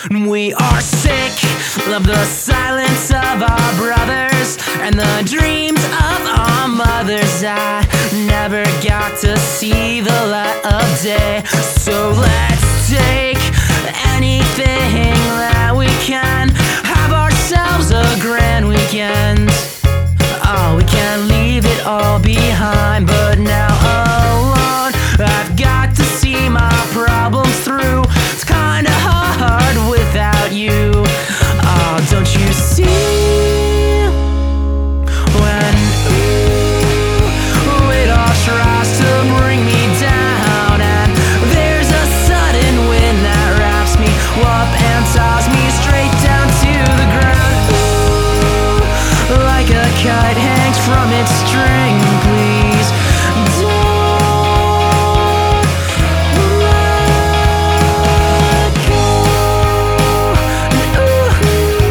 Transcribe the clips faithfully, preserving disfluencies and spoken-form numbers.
We are sick of the silence of our brothers and the dreams of our mothers. I never got to see the light of day, so let's take anything that we can, have ourselves a grand weekend. Oh, we can't leave it all behind, but now alone I've got to see my problems through. It's kinda hard without you. Oh, don't you see? When ooh, it all tries to bring me down, and there's a sudden wind that wraps me up and toss me straight down to the ground. Ooh, like a kite hangs from its string, please don't let go. Ooh,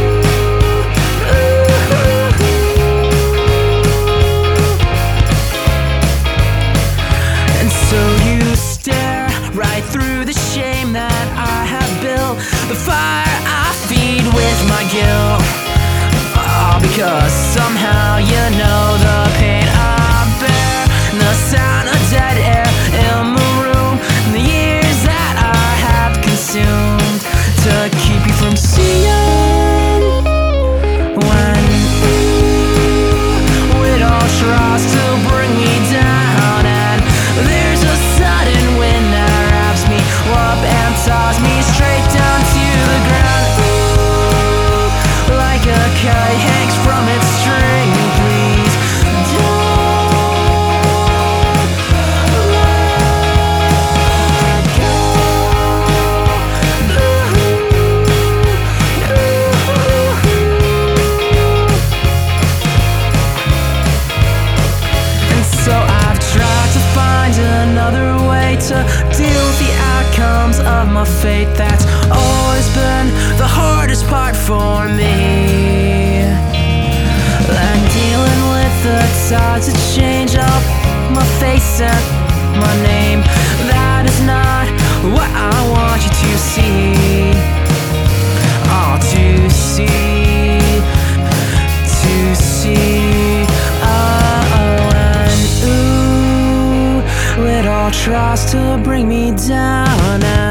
ooh, and so you stare right through the shame that I have built, the fire I feed with my guilt. Oh, because somehow you know the pain I bear, and the sound of dead air in the room, and the years that I have consumed to keep you from seeing. When ooh, it all tries to bring me down, and there's a sudden wind that wraps me up and toss me straight down to the ground. Ooh, like a kite hangs from its string, please don't let go. And so I've tried to find another way to deal with the outcomes of my fate. That's always been the hardest part for me, and dealing with the tides that change up my face and my name. That is not what I want you to see. Oh, to see, to see. Oh, and ooh, it all tries to bring me down. And